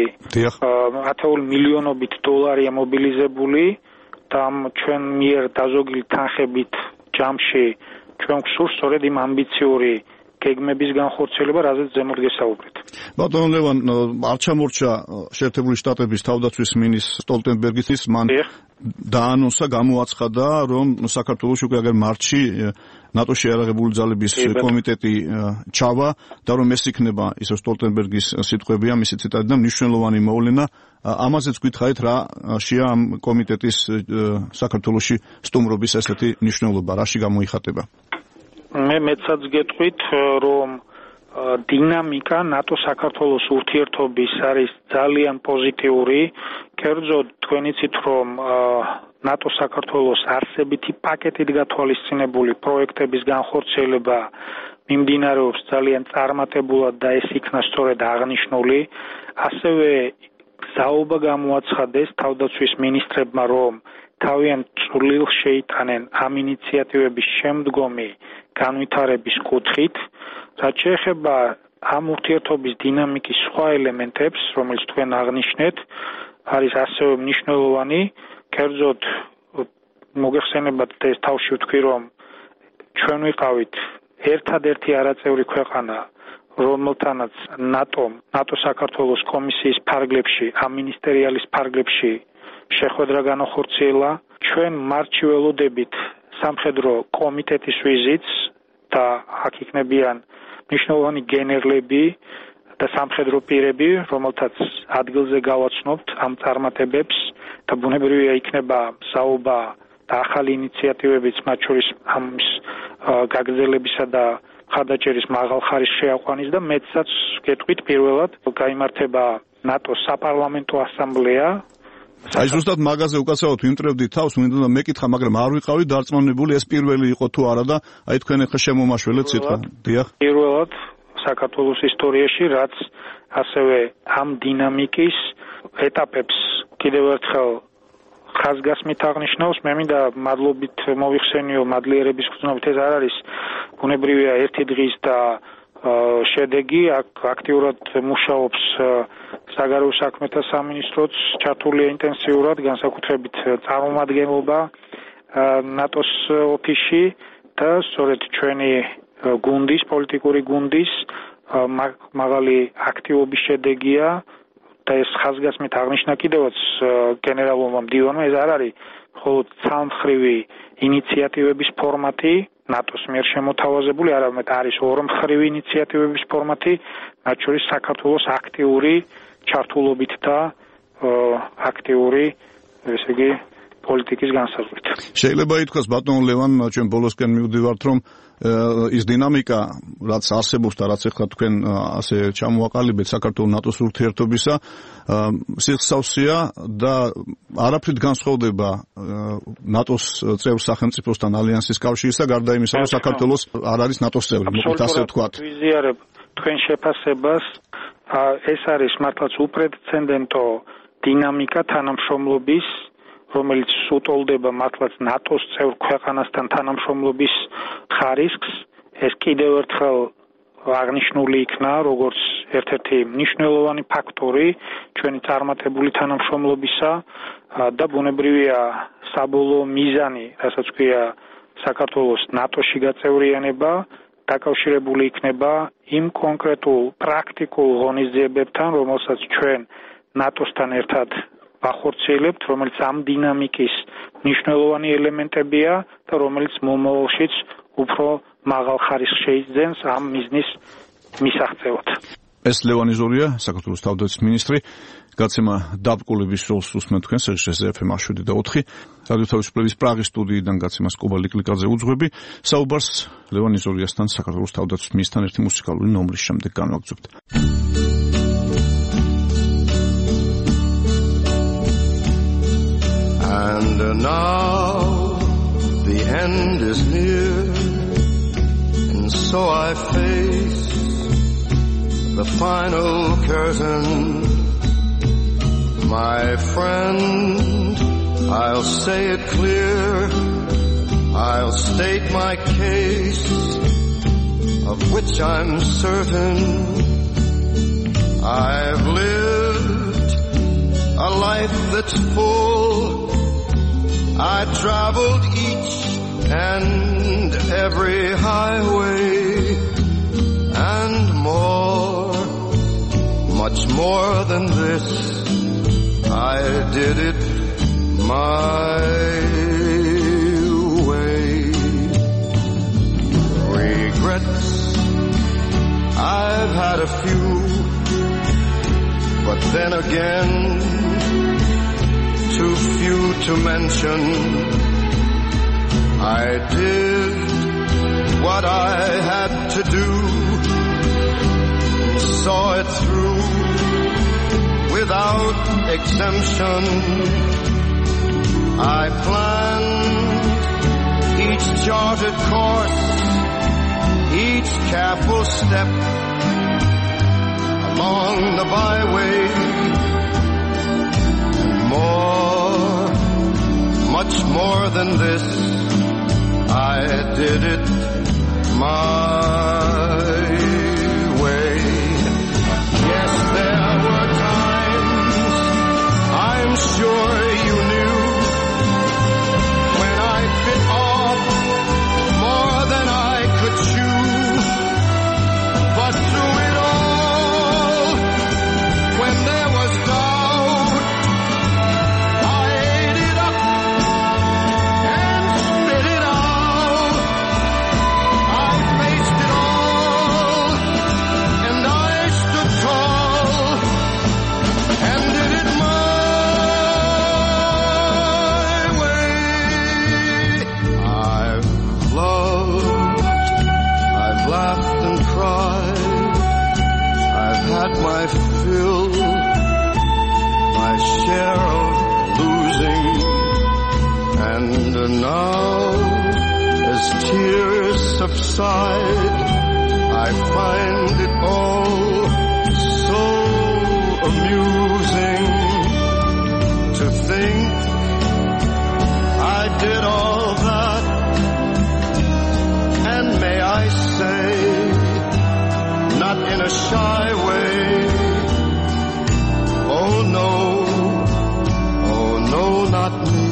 Speaker 2: 10 მილიონობით დოლარია მობილიზებული და ამ ჩვენ მიერ დაზოგილი თანხებით ჯამში ჩვენ გვსურს სწორედ იმ ამბიციური გეგმების განხორციელება, რაზეც ზემოთ გესაუბრეთ.
Speaker 1: ბატონო ლევან, არ ჩამორჩა შეერთებული შტატების თავდაცვის მინისტრ სტოლტენბერგის მან დაანონსა, გამოაცხადა, რომ საქართველოში უკვე აგერ მარტში ნატოში შეიარაღებული ძალების კომიტეტი ჩავა და რომ ეს იქნება ისე სტოლტენბერგის სიტყვებია, მისი ციტატი და მნიშვნელოვანი მოვლენა. ამაზეც გითხარით რა შეა ამ კომიტეტის საქართველოში სტუმრობის ესეთი მნიშვნელობა, რაში გამოიხატება?
Speaker 2: მე მეცაც გეტყვით რომ დინამიკა ნატო-საქართველოს ურთიერთობის არის ძალიან პოზიტიური. კერძოდ თქვენ იცით რომ ნატო-საქართველოს არსებითი პაკეტით გათვალისწინებული პროექტების განხორციელება მიმდინარეობს ძალიან წარმატებულად და ეს იქნა სწორედ აღნიშნული. ასევე გზაობა გამოაცხადეს თავდაცვის მინისტრებმა რომ თავიანთ წვლილს შეიტანენ ამ ინიციატივების შემდგომი განვითარების კუთხით, რაც შეეხება ამ ურთიერთობის დინამიკის სხვა ელემენტებს, რომელიც თქვენ აღნიშნეთ, არის ასევე მნიშვნელოვანი. კერძოდ მოგეხსენებათ ეს თავში ვთქვი, რომ ჩვენ ვიყავით ერთადერთი არაწევრი ქვეყანა, რომელთანაც ნატო-საქართველოს კომისიის ფარგლებში, ამ მინისტერიალის ფარგლებში შეხვედრა განახორციელა. ჩვენ მარტში ველოდებით სამხედრო კომიტეტის ვიზიტს და აქ იქნებიან მნიშვნელოვანი გენერლები და სამხედრო პირები, რომელთაც ადგილზე გავაცნობთ ამ წარმატებებს და ბუნებრივია იქნება საუბა და ახალი ინიციატივებიც, მათ შორის ამის გაგრძელებისა და ხარდაჭერის მაღალ ხარისხს შეაყვანის და მეცაც გეტყვით პირველად გაიმართება ნატოს საპარლამენტო ასამბლეა.
Speaker 1: აი ზუსტად მაგაზე უკაცრავად ვიმტრევდი თავს, მინდოდა მეკითხა, მაგრამ არ ვიყავი დარწმუნებული ეს პირველი იყო თუ არა და აი თქვენ ახლა შემომაშველეთ სიტყვა. დიახ.
Speaker 2: პირველად საქართველოს ისტორიაში, რაც ასევე ამ დინამიკის ეტაპებს კიდევ ერთხელ ხაზგასმით აღნიშნავს, მე მინდა მადლობით მოვიხსენიო მადლიერების გზნობით, ეს არ არის ბუნებრივია ერთი დღის და შედეგი, აქ აქტიურად მუშაობს საგარეო საქმეთა სამინისტროც, ჩართულია ინტენსიურად, განსაკუთრებით წარმომადგენლობა ნატოს ოფისში და სწორედ ჩვენი გუნდის, პოლიტიკური გუნდის მაღალი აქტივობის შედეგია და ეს ხაზგასმით აღნიშნა კიდევაც გენერალურმა მდივანმა, ეს არ არის მხოლოდ სამმხრივი ინიციატივების ფორმატი ნატოს მიერ შემოთავაზებული, არამედ არის ორმხრივი ინიციატივების ფორმატი, მათ შორის საქართველოს აქტიური ჩართულობით და აქტიური, ესე იგი, პოლიტიკის განსაზღვრით.
Speaker 1: შეიძლება ითქვას ბატონ ლევან, ჩვენ ბოლოსკენ მივდივართ, რომ ის დინამიკა, რაც არსებობს და რაც ახლა თქვენ ასე ჩამოაყალიბეთ საქართველოს ნატოს ურთიერთობისა, სიხსავსეა და არაფრით განსხვავდება ნატოს წევრ სახელმწიფოსთან ალიანსის კავშირისა, გარდა იმისა, რომ საქართველოს არ არის ნატოს წევრი, მოკლედ ასე ვთქვათ.
Speaker 2: ვიზიარებ თქვენ შეფასებას, ეს არის მართლაც უპრეცედენტო დინამიკა თანამშრომლობის, რომელიც უტოლდება მართლაც ნატოს წევრ ქვეყანასთან თანამშრომლობის ხარისხს. ეს კიდევ ერთხელ აღნიშნული იქნა, როგორც ერთ-ერთი მნიშვნელოვანი ფაქტორი ჩვენი წარმატებული თანამშრომლობისა და ბუნებრივია საბოლოო მიზანი, რასაც ქვია საქართველოს ნატოში გაწევრიანება, დაკავშირებული იქნება იმ კონკრეტულ პრაქტიკულ ღონისძიებებთან, რომელსაც ჩვენ ნატოსთან ერთად ვახორციელებთ, რომელიც ამ დინამიკის მნიშვნელოვანი ელემენტებია და რომელიც მომავალშიც უფრო მაღალ ხარისხს შეიძენს ამ მიზნის მისაღწევად.
Speaker 1: ეს ლევან იზორია, საქართველოს თავდაცვის მინისტრი. გაცემა დაბკულების როლს უსმენთ თქვენ სერჟეს FM 7 რადიო თავისუფლების პრაღის სტუდიიდან გაცემას კობალი კლიკაძე უძღვები. საუბარს ლევან იზორიასთან, საქართველოს თავდაცვის მინისტრთან ერთი მუსიკალური ნომრის შემდეგ განვაგრძობთ.
Speaker 7: And now the end is near, and so I face the final curtain. My friend, I'll say it clear, I'll state my case, of which I'm certain. I've lived a life that's full. I traveled each and every highway and more, much more than this. I did it my way. Regrets, I've had a few, but then again, too few to mention. I did what I had to do, saw it through without exemption. I planned each charted course, each careful step along the byway, and more, much more than this, I did it my way. Yes, there were times, I'm sure you knew, when I bit off more than I could chew. But through it all, when there was doubt, I ate it up and spit it out. I faced it all, and I stood tall, and did it my way. I've loved, I've laughed and cried, I've had my fill, my share of losing, and now, as tears subside, I find it all so amusing to think I did all that, and may I say, not in a shy way, oh no, not me.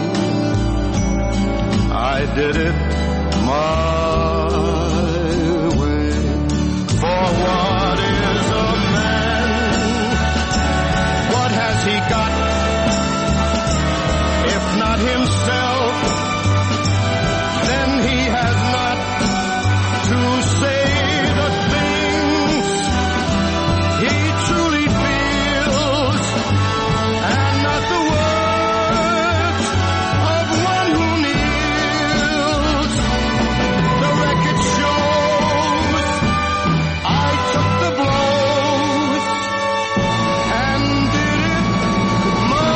Speaker 7: I did it my way. For what is a man? What has he got? If not himself, then he has not to say the things he truly feels, and not the words of one who kneels. The record shows I took the blows and did it my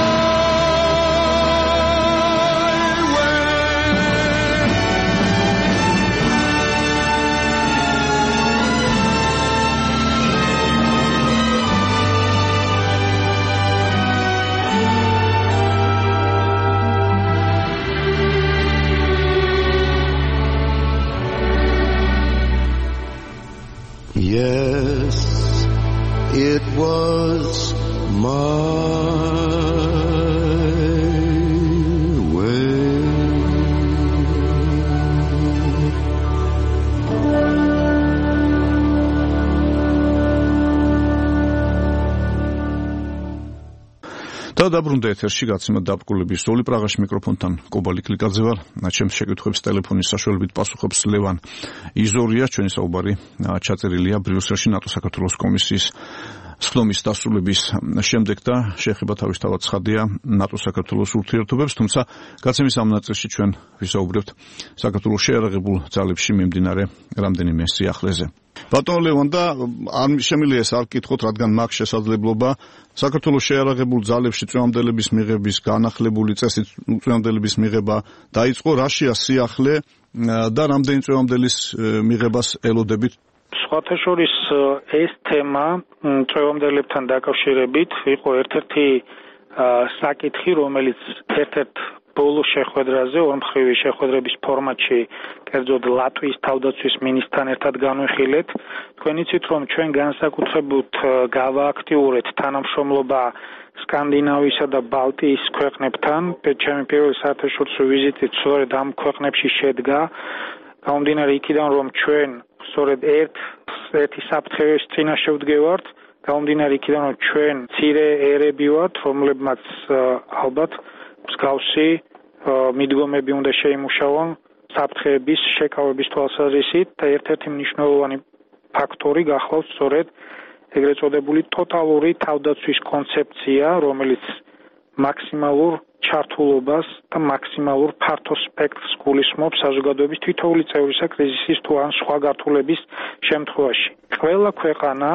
Speaker 7: way. Yes, it was my way.
Speaker 1: და დაბრუნდა ეთერში გაცემა დაბკულების სული პრაღაში მიკროფონთან კობალი კლიკაძე ვარ. ჩემს შეკითხვებს ტელეფონის საშუალებით პასუხობს ლევან იზორია. ჩვენი საუბარი ჩაწერილია ბრიუსელში ნატო საქართველოს კომისიის სხდომის დასრულების შემდეგ და შეეხება თავისთავად ცხადია ნატო საქართველოს ურთიერთობებს, თუმცა გაცემის ამ ნაწილში ჩვენ ვისაუბრებთ საქართველოს შეიარაღებულ ძალებში მიმდინარე რამდენიმე სიახლეზე. ბატონ ლევან, და არ შემიძლია ეს არ გკითხოთ, რადგან მაქვს შესაძლებლობა საქართველოს შეიარაღებულ ძალებში წვევამდელების მიღების განახლებული წესით წვევამდელების მიღება დაიწყო, რაშია სიახლე და რამდენი წვევამდელის მიღებას ელოდებით?
Speaker 2: სხვათა შორის ეს თემა წვევამდელებთან დაკავშირებით იყო ერთ-ერთი საკითხი, რომელიც ერთ-ერთ ბოლო შეხვედრაზე, ორმხრივი შეხვედრების ფორმატში, კერძოდ ლატვიის თავდაცვის მინისტრთან ერთად განვიხილეთ. თქვენ იცით, რომ ჩვენ განსაკუთრებულად გავააქტიურეთ თანამშრომლობა სკანდინავიისა და ბალტიის ქვეყნებთან. ჩემი პირველი საერთაშორისო ვიზიტი სწორედ ამ ქვეყნებში შედგა. გამომდინარე იქიდან, რომ ჩვენ სწორედ ერთი საფრთხეების წინაშე ვდგევართ, გამომდინარე იქიდან, რომ ჩვენ მცირე ერები ვართ, რომლებმაც ალბათ მსგავსი მიდგომები უნდა შეიმუშავონ საფრთხეების შეკავების თვალსაზრისით და ერთ-ერთი მნიშვნელოვანი ფაქტორი გახლავთ სწორედ ეგრეთ წოდებული ტოტალური თავდაცვის კონცეფცია, რომელიც მაქსიმალურ ჩართულობას და მაქსიმალურ ფართო სპექტრს გულისხმობს საზოგადოების თითოეული წევრისა კრიზისის თუ ან სხვა გართულების შემთხვევაში. ყველა ქვეყანა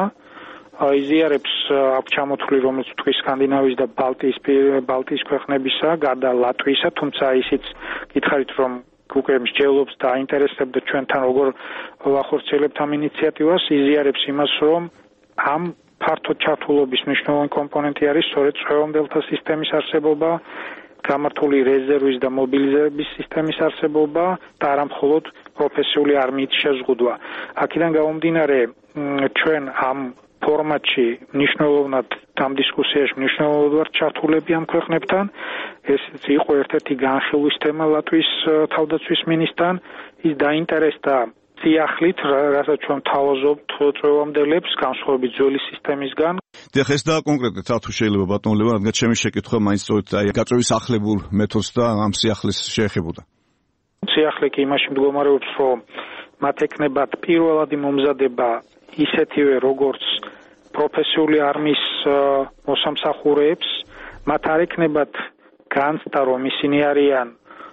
Speaker 2: იზიარებს აქ ჩამოთვლილი, რომელიც თქვი სკანდინავიის და ბალტიის ქვეყნებისა, გარდა ლატვიისა, თუმცა ისიც გითხარით, რომ უკვე მსჯელობს და აინტერესებდა ჩვენთან როგორ ვახორციელებთ ამ ინიციატივას, იზიარებს იმას, რომ ამ ფართო ჩართულობის მნიშვნელოვანი კომპონენტი არის სწორედ წვევამდელთა სისტემის არსებობა, გამართული რეზერვის და მობილიზების სისტემის არსებობა და არა მხოლოდ პროფესიული არმიით შეზღუდვა. აქედან გამომდინარე, ჩვენ ამ ფორმატში მნიშვნელოვნად ამ დისკუსიაში მნიშვნელოვნად ვართ ჩართულები ამ ქვეყნებთან. ეს იყო ერთ-ერთი განხილვის თემა ლატვიის თავდაცვის მინისტრთან. ის დაინტერესდა სიახლით, რასაც ჩვენ თავაზობთ წვევამდელებს განსხვავებით ძველი სისტემისგან.
Speaker 1: ეხლა ეს დააკონკრეტეთ, თუ შეიძლება ბატონო ლევან, რადგან ჩემი შეკითხვა მაინც სწორედ გაწევის ახლებულ მეთოდს და ამ სიახლის შეეხებოდა.
Speaker 2: სიახლე კი იმაში მდგომარეობს, რომ მათ ეკნებათ პირველადი მომზადება ისეთივე როგორც პროფესიული არმიის მოსამსახურეებს, მათ არ ეკნებათ განცდა, რომ ისინი არიან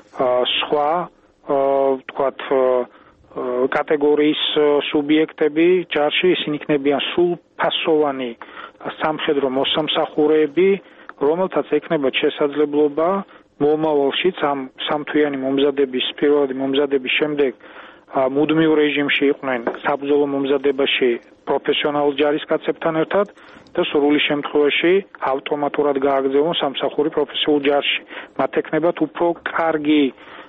Speaker 2: სხვა ვთქვათ კატეგორიის სუბიექტები ჯარში, ისინი იქნებიან სრულფასოვანი სამხედრო მოსამსახურეები, რომელთაც ეკნებათ შესაძლებლობა მომავალშიც ამ სამთვიანი მომზადების პირველადი მომზადების შემდეგ მუდმივ რეჟიმში იყვნენ საბრძოლო მომზადებაში პროფესიონალ ჯარისკაცებთან ერთად და სრული შემთხვევაში ავტომატურად გააგრძელონ სამსახური პროფესიულ ჯარში. მათ ეკნებათ უფრო კარგი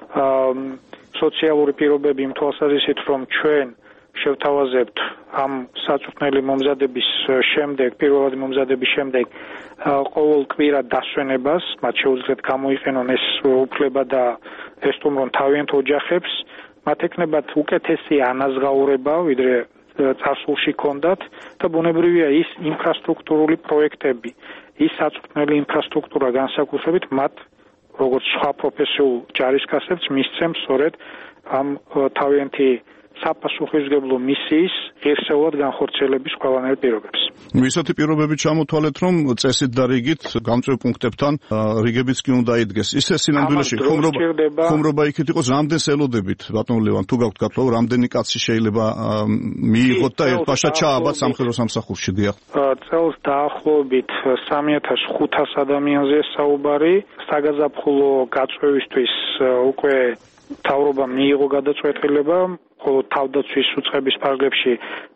Speaker 2: სოციალური პირობები იმ თვალსაზრისით, რომ ჩვენ შევთავაზებთ ამ საწვრთნელი მომზადების შემდეგ, პირველადი მომზადების შემდეგ ყოველ კვირა დასვენებას, მათ შეუძლიათ გამოიყენონ ეს უფლება და ესტუმრონ თავიანთ ოჯახებს. მათ ეკნებათ უკეთესი ანაზღაურება, ვიდრე წარსულში ჰქონდათ და ბუნებრივია ის ინფრასტრუქტურული პროექტები, ის საწვრთნელი ინფრასტრუქტურა განსაკუთრებით მათ როგორც სხვა პროფესიულ ჯარისკაცებს მისცემს სწორედ ამ თავიანთი საპასუხისმგებლო მისიის ღირსეულად განხორციელების ყველანაირ პირობებს.
Speaker 1: ისეთი პირობები ჩამოთვალეთ, რომ წესით და რიგით გამწვევ პუნქტებთან რიგებიც კი უნდა იდგეს. ისე სინამდვილეში ხუმრობა იქით იყოს, რამდენს ელოდებით, ბატონო ლევან, თუ გაქვთ გათხოვა, რამდენი კაცი შეიძლება მიიღოთ და ერთბაშად ჩააბათ სამხედრო სამსახურში, დიახ.
Speaker 2: წელს დაახლოებით 3500 ადამიანზე საუბარი, საგაზაფხულო გაწვევისთვის უკვე მთავრობა მიიღო გადაწყვეტილება, ხოლო თავდაცვის უწყების ფარგლებში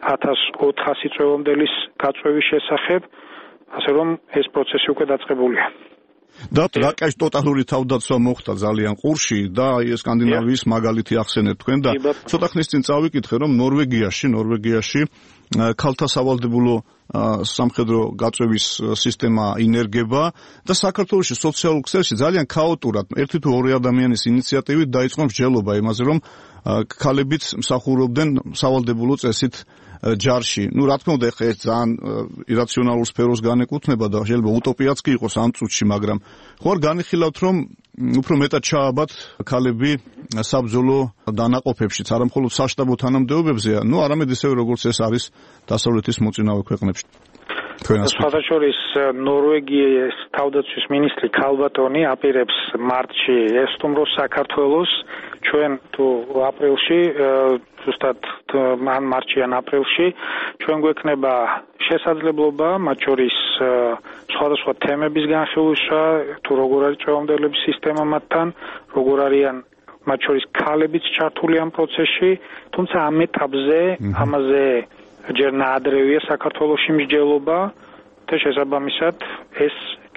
Speaker 2: 1400 წვევამდელის გაწვევის შესახებ, ასე რომ ეს პროცესი უკვე დაწყებულია.
Speaker 1: და რაკაში ტოტალური თავდაცვა მოხდა ძალიან ყურში და სკანდინავიის მაგალითი ახსენეთ თქვენ და ცოტა ხნის წინ წავიკითხე, რომ ნორვეგიაში ქალთა სავალდებულო სამხედრო გაწვევის სისტემა ინერგება და საქართველოში სოციალურ ქსელში ძალიან ქაოტურად ერთი თუ ორი ადამიანის ინიციატივით დაიწყო მსჯელობა იმაზე, რომ ქალებიც მსახურობდნენ სავალდებულო წესით ჯარში. რა თქმა უნდა, ეს ძალიან ირაციონალურ სფეროს განეკუთვნება და შეიძლება უტოპიაც კი იყოს ამ წუთში, მაგრამ ხო არ განიხილავთ, რომ უფრო მეტად ჩააბათ ქალები საბრძოლო დანაყოფებშიც, არა მხოლოდ საშტაბო თანამდებობებზეა, არამედ ისევე როგორც ეს არის დასავლეთის მოწინავე ქვეყნებში.
Speaker 2: სხვადასხვა ნორვეგიის თავდაცვის მინისტრი ქალბატონი აპირებს მარტში ესტუმროს საქართველოს, ჩვენ თუ აპრილში, ზუსტად ან მარტში ან აპრილში, ჩვენ გვექნება შესაძლებლობა, მათ შორის სხვადასხვა თემების განხილვისა, თუ როგორ არის წვევამდელების სისტემა მათთან, როგორ არიან მათ შორის ქალებიც ჩართული ამ პროცესში, თუმცა ამ ეტაპზე ამაზე ჯერ ნაადრევია საქართველოში მსჯელობა და შესაბამისად ეს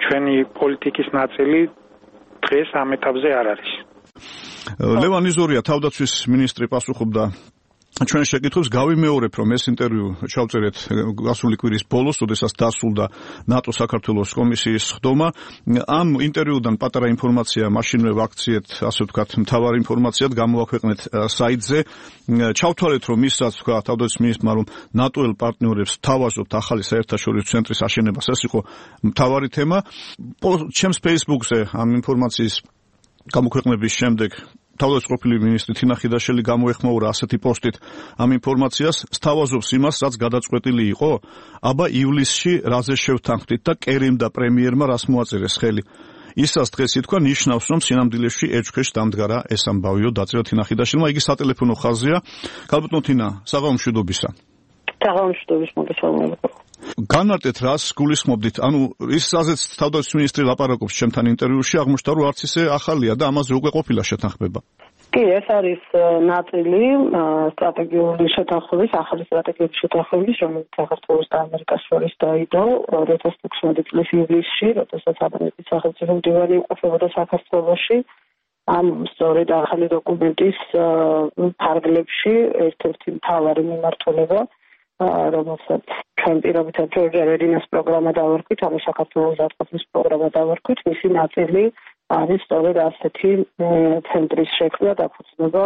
Speaker 2: ჩვენი პოლიტიკის ნაწილი დღეს ამ ეტაპზე არ არის.
Speaker 1: ლევან იზორია თავდაცვის მინისტრი პასუხობდა ჩვენ შეკითხვებს, გავიმეორებ, რომ ეს ინტერვიუ ჩავწერეთ გასული კვირის ბოლოს, როდესაც დასრულდა ნატო საქართველოს კომისიის ხდომა. ამ ინტერვიუდან პატარა ინფორმაცია მაშინვე ვაქციეთ, ასე ვთქვათ, მთავარ ინფორმაციად გამოვაქვეყნეთ საიტზე. ჩავთვალეთ, რომ ისაც თქვა თავდაცვის მინისტრმა, რომ ნატოელ პარტნიორებს თავაზობთ ახალი საერთაშორისო ცენტრის აშენებას. ეს იყო მთავარი თემა. ჩემს Facebook-ზე ამ ინფორმაციის გამოქვეყნების შემდეგ თავდაცვის ყოფილი მინისტრი თინა ხიდაშელი გამოეხმაურა ასეთი პოსტით ამ ინფორმაციას, სთავაზობს იმას, რაც გადაწყვეტილი იყო, აბა ივლისში რაზე შევთანხმდით და კერიმ და პრემიერმა რას მოაწერეს ხელი. ისაც დღეს ითქვა, ნიშნავს, რომ სინამდვილეში ეჭვქვეშ დამდგარა ეს ამბავიო, დაწერა თინა ხიდაშელმა, იგი სატელეფონო ხაზია. ქალბატონო თინა, საღამომშვიდობისა.
Speaker 8: საღამომშვიდობის მოგესალმებით.
Speaker 1: განმარტეთ, რას გულისხმობდით? ანუ ის რაზეც თავდაცვის მინისტრი ლაპარაკობს ჩემთან ინტერვიუში, აღმოჩნდა, რომ არც ისე ახალია და ამაზე უკვე ყოფილა შეთანხმება.
Speaker 8: კი, ეს არის ნაწილი სტრატეგიული შეთანხმების, ახალი სტრატეგიული შეთანხმების, რომელიც საქართველოს და ამერიკას შორის დაიდო 2016 წლის ივლისში, როდესაც ამერიკის სახელმწიფო მდივანი იმყოფებოდა საქართველოში. ამ სწორედ ახალი დოკუმენტის ფარგლებში ერთ-ერთი მთავარი მიმართულება, რომელსაც ჩვენ პირობითად ჯორჯ ერინას პროგრამა დავარქვით, ანუ საქართველოს დატყობის პროგრამა დავარქვით, მისი ნაწილი არის სწორედ ასეთი ცენტრის შექმნა, დაფუძნება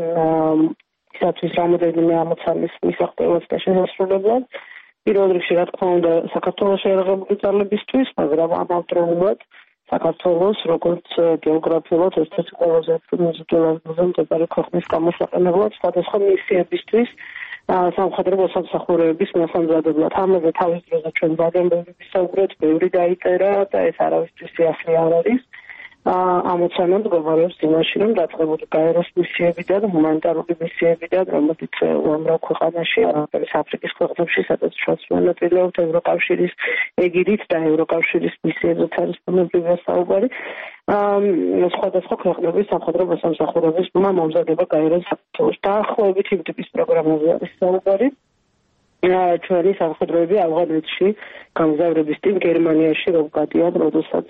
Speaker 8: ისათვის რამოდენიმე ამოცანის მისაღწევად და შესრულებლად. პირველ რიგში, რა თქმა უნდა, საქართველოს შეერაღებული ძალებისთვის, მაგრამ ამავდროულად საქართველოს როგორც გეოგრაფიულად ერთ-ერთი ყველაზე მოზრდილზე მდებარე ქვეყნის გამოსაყენებლად სხვადასხვა მისიებისთვის სამხედრო მოსამსახურეების მოსამზადებლად. ამაზე თავის დროზე ჩვენ ვაგონები ვისაუბრეთ, ბევრი დაიწერა და ეს არავისთვის სიახლე არ არის. ამოცანა მდგომარეობს იმაში, რომ დაწყებული გაეროს მისიებიდან, ჰუმანიტარული მისიებიდან, რომელიც უამრავ ქვეყანაში, აფრიკის ქვეყნებში, სადაც ჩვენც მონაწილეობთ ევროკავშირის ეგიდით და ევროკავშირის მისიებზეც არის ბუნებრივია საუბარი. სხვადასხვა ქვეყნების სამხედრო მოსამსახურეების მომზადება გაეროს საქართველოს. დაახლოებით იმ ტიპის პროგრამაზე არის საუბარი. ჩვენი სამხედროები ავღანეთში გამგზავრების წინ გერმანიაში რომ გადიან, როდესაც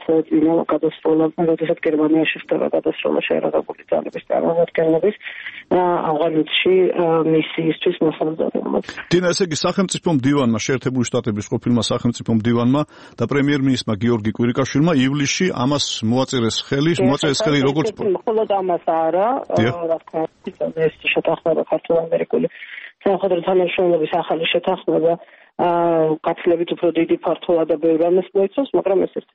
Speaker 8: გერმანიაში ხდება გადასროლა შეერაღებული ძალების წარმომადგენლების ავღანეთში მისიისთვის მოსამზადებლად.
Speaker 1: თინა, ესე იგი სახელმწიფო მდივანმა, შეერთებული შტატების ყოფილმა სახელმწიფო მდივანმა და პრემიერ-მინისტრმა გიორგი კვირიკაშვილმა ივლისში ამას მოაწერეს ხელი, როგორც
Speaker 8: მხოლოდ ამას არა, რა თქმა უნდა, ეს შეთანხმება ქართულ-ამერიკული სამხედრო თანამშრომლობის ახალი შეთანხმება გაცილებით უფრო დიდი ფართოა და ბევრ ამას მოიცავს, მაგრამ ეს ერთი